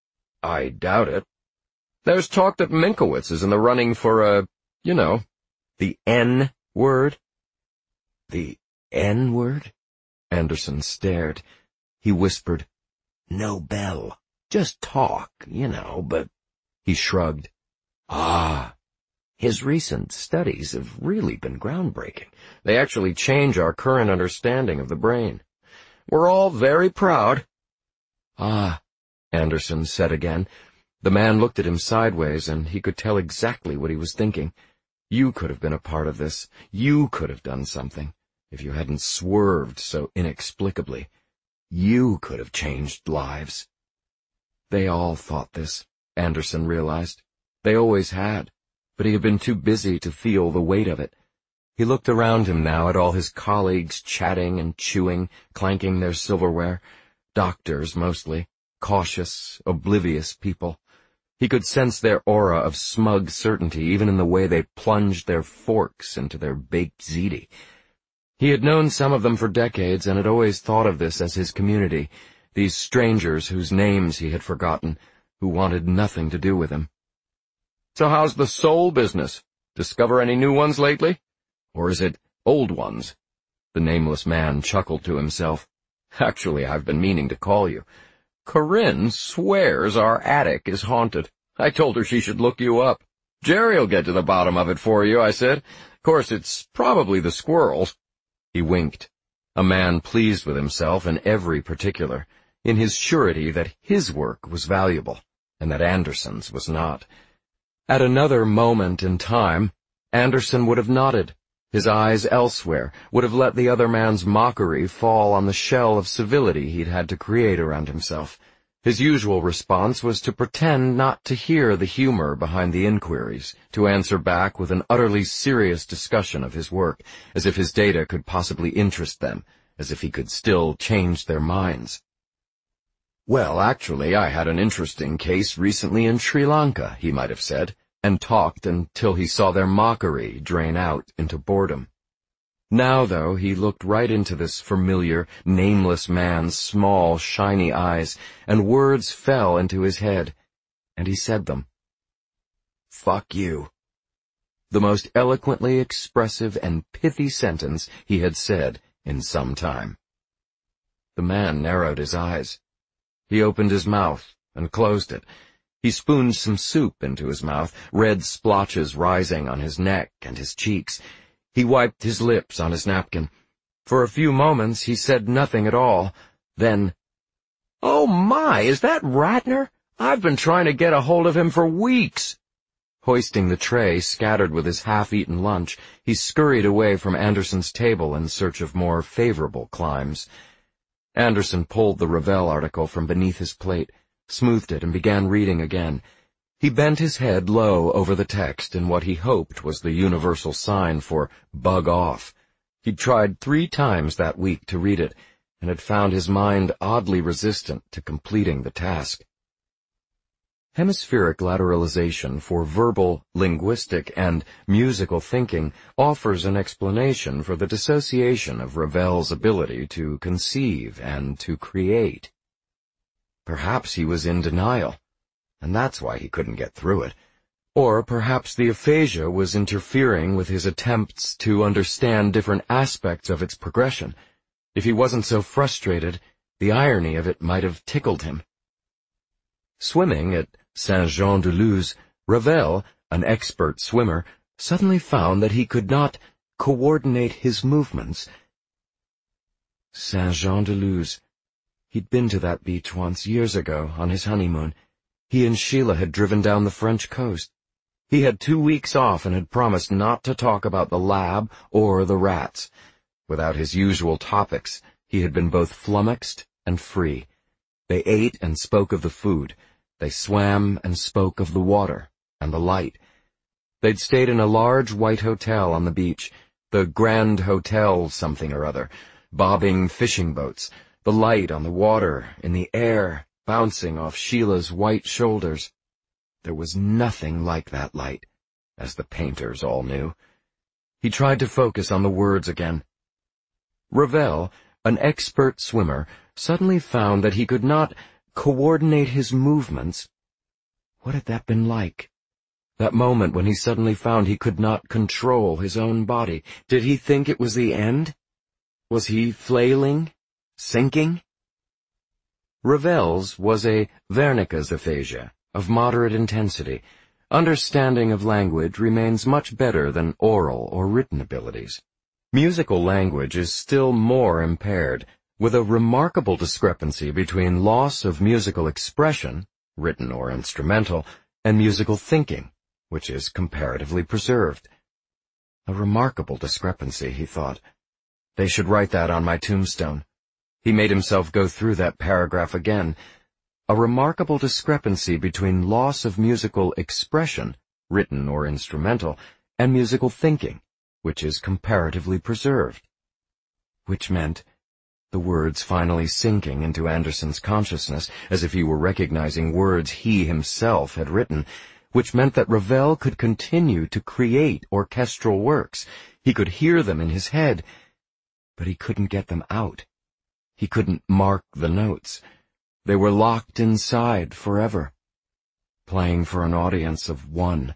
"I doubt it. There's talk that Minkowitz is in the running for a, you know, the N word." "The N word?" Anderson stared. He whispered, "Nobel. Just talk, you know, but—" He shrugged. "Ah, his recent studies have really been groundbreaking. They actually change our current understanding of the brain. We're all very proud." "Ah," Anderson said again. The man looked at him sideways, and he could tell exactly what he was thinking. You could have been a part of this. You could have done something, if you hadn't swerved so inexplicably. You could have changed lives. They all thought this, Anderson realized. They always had, but he had been too busy to feel the weight of it. He looked around him now at all his colleagues chatting and chewing, clanking their silverware. Doctors, mostly. Cautious, oblivious people. He could sense their aura of smug certainty even in the way they plunged their forks into their baked ziti. He had known some of them for decades and had always thought of this as his community, these strangers whose names he had forgotten, who wanted nothing to do with him. "So how's the soul business? Discover any new ones lately? Or is it old ones?" The nameless man chuckled to himself. "Actually, I've been meaning to call you. Corinne swears our attic is haunted. I told her she should look you up. Jerry'll get to the bottom of it for you, I said. Of course, it's probably the squirrels." He winked, a man pleased with himself in every particular, in his surety that his work was valuable, and that Anderson's was not. At another moment in time, Anderson would have nodded, his eyes elsewhere, would have let the other man's mockery fall on the shell of civility he'd had to create around himself. His usual response was to pretend not to hear the humor behind the inquiries, to answer back with an utterly serious discussion of his work, as if his data could possibly interest them, as if he could still change their minds. "Well, actually, I had an interesting case recently in Sri Lanka," he might have said, and talked until he saw their mockery drain out into boredom. Now, though, he looked right into this familiar, nameless man's small, shiny eyes, and words fell into his head, and he said them. "Fuck you." The most eloquently expressive and pithy sentence he had said in some time. The man narrowed his eyes. He opened his mouth and closed it. He spooned some soup into his mouth, red splotches rising on his neck and his cheeks. He wiped his lips on his napkin. For a few moments he said nothing at all. Then, "Oh my, is that Ratner? I've been trying to get a hold of him for weeks." Hoisting the tray scattered with his half-eaten lunch, he scurried away from Anderson's table in search of more favorable climes. Anderson pulled the Revell article from beneath his plate, smoothed it, and began reading again. He bent his head low over the text in what he hoped was the universal sign for bug off. He'd tried three times that week to read it, and had found his mind oddly resistant to completing the task. Hemispheric lateralization for verbal, linguistic, and musical thinking offers an explanation for the dissociation of Revell's ability to conceive and to create. Perhaps he was in denial, and that's why he couldn't get through it. Or perhaps the aphasia was interfering with his attempts to understand different aspects of its progression. If he wasn't so frustrated, the irony of it might have tickled him. Swimming at Saint-Jean-de-Luz, Revell, an expert swimmer, suddenly found that he could not coordinate his movements. Saint-Jean-de-Luz. He'd been to that beach once, years ago, on his honeymoon. He and Sheila had driven down the French coast. He had two weeks off and had promised not to talk about the lab or the rats. Without his usual topics, he had been both flummoxed and free. They ate and spoke of the food. They swam and spoke of the water and the light. They'd stayed in a large white hotel on the beach, the Grand Hotel something or other, bobbing fishing boats, the light on the water, in the air, bouncing off Sheila's white shoulders. There was nothing like that light, as the painters all knew. He tried to focus on the words again. Revell, an expert swimmer, suddenly found that he could not coordinate his movements. What had that been like? That moment when he suddenly found he could not control his own body. Did he think it was the end? Was he flailing? Sinking? Revell's was a Wernicke's aphasia, of moderate intensity. Understanding of language remains much better than oral or written abilities. Musical language is still more impaired, with a remarkable discrepancy between loss of musical expression, written or instrumental, and musical thinking, which is comparatively preserved. A remarkable discrepancy, he thought. They should write that on my tombstone. He made himself go through that paragraph again. A remarkable discrepancy between loss of musical expression, written or instrumental, and musical thinking, which is comparatively preserved. Which meant, the words finally sinking into Anderson's consciousness as if he were recognizing words he himself had written, which meant that Revell could continue to create orchestral works. He could hear them in his head, but he couldn't get them out. He couldn't mark the notes. They were locked inside forever. playing for an audience of one.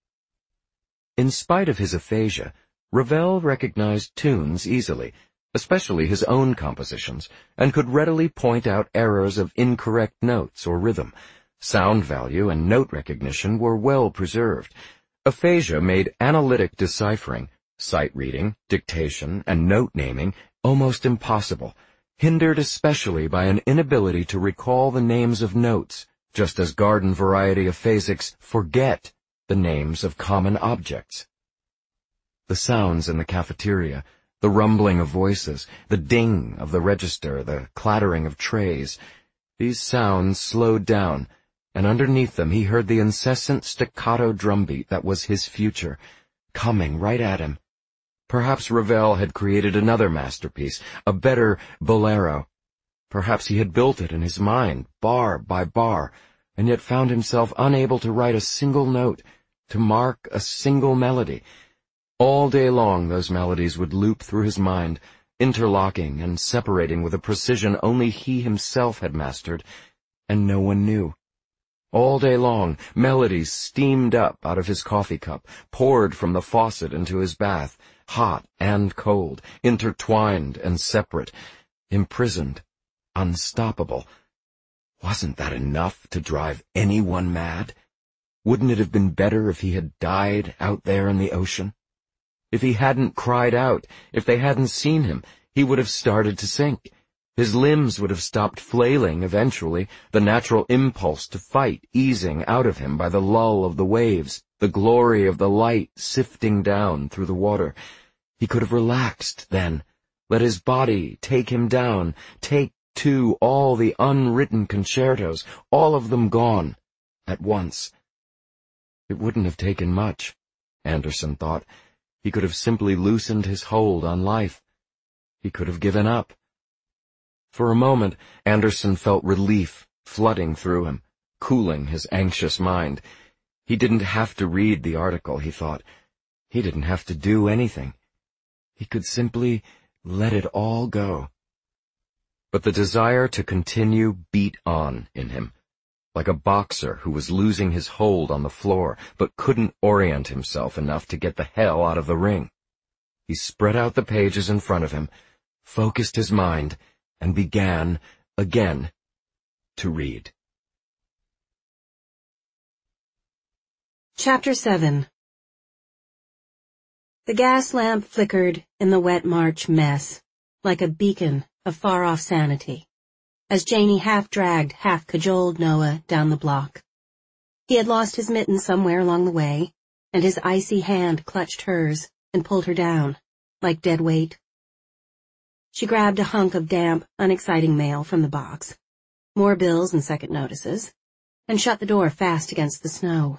In spite of his aphasia, Ravel recognized tunes easily, especially his own compositions, and could readily point out errors of incorrect notes or rhythm. Sound value and note recognition were well preserved. Aphasia made analytic deciphering, sight reading, dictation, and note naming almost impossible, hindered especially by an inability to recall the names of notes, just as garden variety aphasics forget the names of common objects. The sounds in the cafeteria, the rumbling of voices, the ding of the register, the clattering of trays, these sounds slowed down, and underneath them he heard the incessant staccato drumbeat that was his future, coming right at him. Perhaps Ravel had created another masterpiece, a better bolero. Perhaps he had built it in his mind, bar by bar, and yet found himself unable to write a single note, to mark a single melody. All day long those melodies would loop through his mind, interlocking and separating with a precision only he himself had mastered, and no one knew. All day long, melodies steamed up out of his coffee cup, poured from the faucet into his bath, hot and cold, intertwined and separate, imprisoned, unstoppable. Wasn't that enough to drive anyone mad? Wouldn't it have been better if he had died out there in the ocean? If he hadn't cried out, if they hadn't seen him, he would have started to sink. His limbs would have stopped flailing eventually, the natural impulse to fight easing out of him by the lull of the waves, the glory of the light sifting down through the water. He could have relaxed then, let his body take him down, take, too, all the unwritten concertos, all of them gone, at once. It wouldn't have taken much, Anderson thought. He could have simply loosened his hold on life. He could have given up. For a moment, Anderson felt relief flooding through him, cooling his anxious mind. He didn't have to read the article, he thought. He didn't have to do anything. He could simply let it all go. But the desire to continue beat on in him, like a boxer who was losing his hold on the floor but couldn't orient himself enough to get the hell out of the ring. He spread out the pages in front of him, focused his mind, and began, again, to read. Chapter seven. The gas lamp flickered in the wet March mess, like a beacon of far-off sanity, as Janey half-dragged, half-cajoled Noah down the block. He had lost his mitten somewhere along the way, and his icy hand clutched hers and pulled her down, like dead weight. She grabbed a hunk of damp, unexciting mail from the box, more bills and second notices, and shut the door fast against the snow.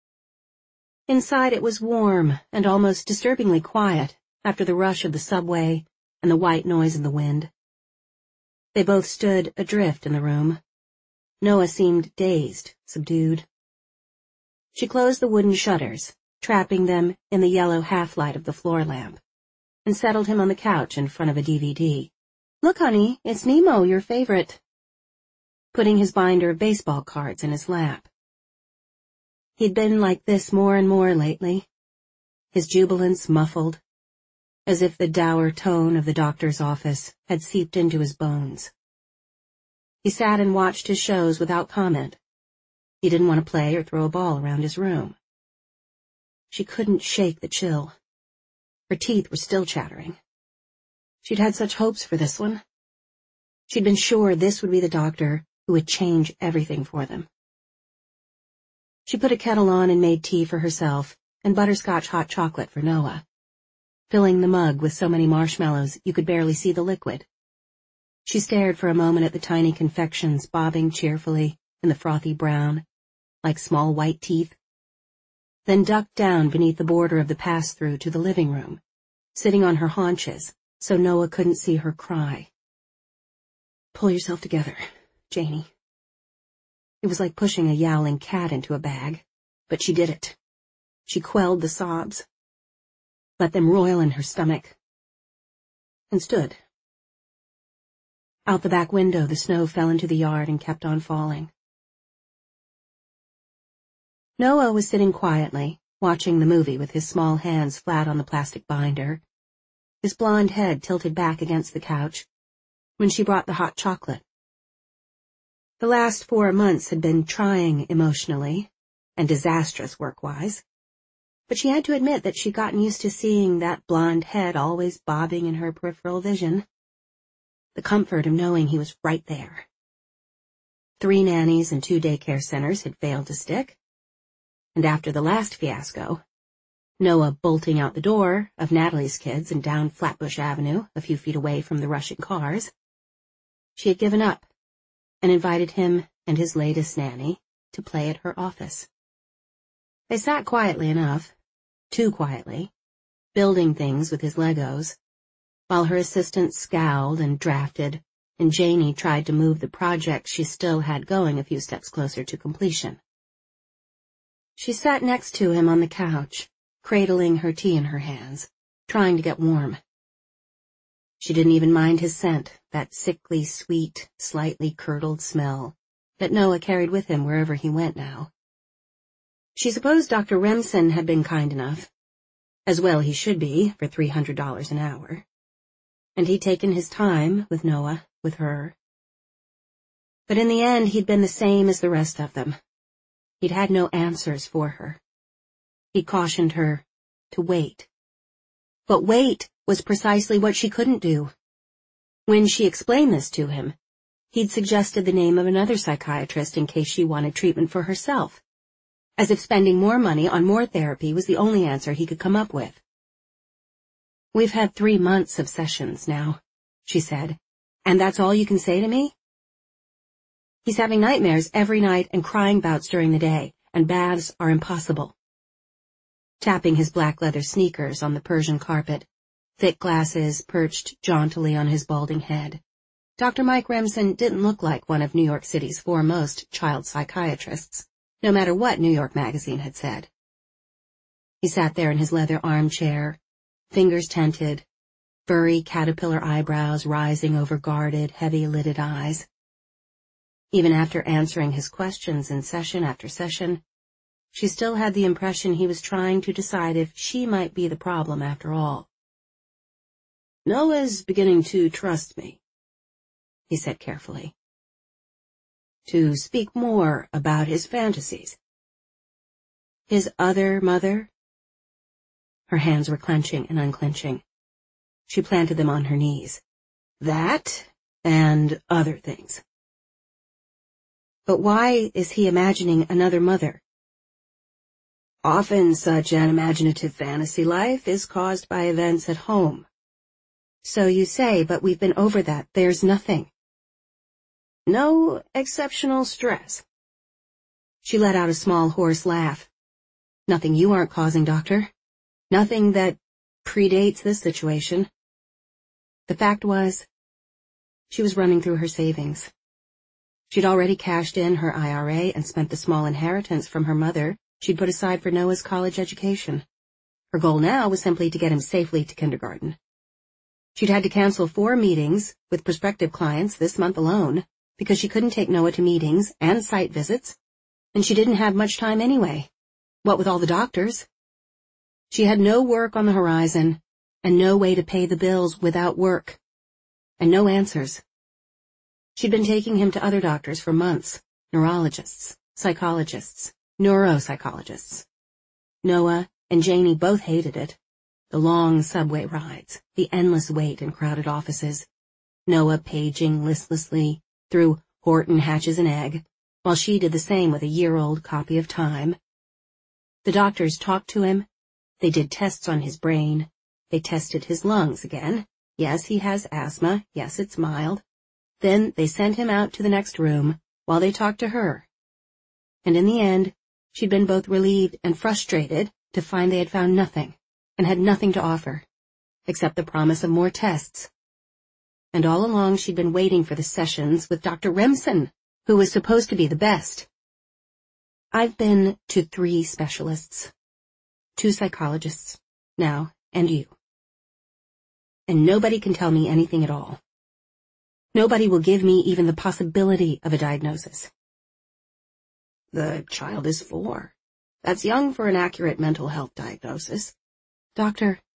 Inside it was warm and almost disturbingly quiet after the rush of the subway and the white noise of the wind. They both stood adrift in the room. Noah seemed dazed, subdued. She closed the wooden shutters, trapping them in the yellow half-light of the floor lamp, and settled him on the couch in front of a D V D. "Look, honey, it's Nemo, your favorite," putting his binder of baseball cards in his lap. He'd been like this more and more lately, his jubilance muffled, as if the dour tone of the doctor's office had seeped into his bones. He sat and watched his shows without comment. He didn't want to play or throw a ball around his room. She couldn't shake the chill. Her teeth were still chattering. She'd had such hopes for this one. She'd been sure this would be the doctor who would change everything for them. She put a kettle on and made tea for herself and butterscotch hot chocolate for Noah, filling the mug with so many marshmallows you could barely see the liquid. She stared for a moment at the tiny confections bobbing cheerfully in the frothy brown, like small white teeth, then ducked down beneath the border of the pass-through to the living room, sitting on her haunches so Noah couldn't see her cry. "Pull yourself together, Janey." It was like pushing a yowling cat into a bag, but she did it. She quelled the sobs, let them roil in her stomach, and stood. Out the back window, the snow fell into the yard and kept on falling. Noah was sitting quietly, watching the movie with his small hands flat on the plastic binder, his blonde head tilted back against the couch, when she brought the hot chocolate. The last four months had been trying emotionally and disastrous work-wise, but she had to admit that she'd gotten used to seeing that blonde head always bobbing in her peripheral vision. The comfort of knowing he was right there. Three nannies and two daycare centers had failed to stick, and after the last fiasco, Noah bolting out the door of Natalie's kids and down Flatbush Avenue, a few feet away from the rushing cars, she had given up and invited him and his latest nanny to play at her office. They sat quietly enough, too quietly, building things with his Legos, while her assistant scowled and drafted, and Janie tried to move the project she still had going a few steps closer to completion. She sat next to him on the couch, cradling her tea in her hands, trying to get warm. She didn't even mind his scent, that sickly sweet, slightly curdled smell that Noah carried with him wherever he went now. She supposed Doctor Remsen had been kind enough, as well he should be for three hundred dollars an hour, and he'd taken his time with Noah, with her. But in the end he'd been the same as the rest of them. He'd had no answers for her. He'd cautioned her to wait. But wait was precisely what she couldn't do. When she explained this to him, he'd suggested the name of another psychiatrist in case she wanted treatment for herself, as if spending more money on more therapy was the only answer he could come up with. "We've had three months of sessions now," she said, "and that's all you can say to me?" "He's having nightmares every night and crying bouts during the day, and baths are impossible." Tapping his black leather sneakers on the Persian carpet, thick glasses perched jauntily on his balding head, Doctor Mike Remsen didn't look like one of New York City's foremost child psychiatrists, no matter what New York Magazine had said. He sat there in his leather armchair, fingers tented, furry caterpillar eyebrows rising over guarded, heavy-lidded eyes. Even after answering his questions in session after session, she still had the impression he was trying to decide if she might be the problem after all. "Noah's beginning to trust me," he said carefully. "To speak more about his fantasies." "His other mother?" Her hands were clenching and unclenching. She planted them on her knees. "That and other things." "But why is he imagining another mother?" "Often such an imaginative fantasy life is caused by events at home." "So you say, but we've been over that. There's nothing." "No exceptional stress." She let out a small hoarse laugh. "Nothing you aren't causing, Doctor. Nothing that predates this situation." The fact was, she was running through her savings. She'd already cashed in her I R A and spent the small inheritance from her mother she'd put aside for Noah's college education. Her goal now was simply to get him safely to kindergarten. She'd had to cancel four meetings with prospective clients this month alone because she couldn't take Noah to meetings and site visits, and she didn't have much time anyway, what with all the doctors. She had no work on the horizon, and no way to pay the bills without work, and no answers. She'd been taking him to other doctors for months, neurologists, psychologists, neuropsychologists. Noah and Janie both hated it. The long subway rides, the endless wait in crowded offices, Noah paging listlessly through Horton Hatches and Egg, while she did the same with a year-old copy of Time. The doctors talked to him. They did tests on his brain. They tested his lungs again. Yes, he has asthma. Yes, it's mild. Then they sent him out to the next room while they talked to her. And in the end, she'd been both relieved and frustrated to find they had found nothing and had nothing to offer, except the promise of more tests. And all along she'd been waiting for the sessions with Doctor Remsen, who was supposed to be the best. "I've been to three specialists, two psychologists, now, and you. And nobody can tell me anything at all. Nobody will give me even the possibility of a diagnosis." "The child is four," That's young for an accurate mental health diagnosis. Doctor,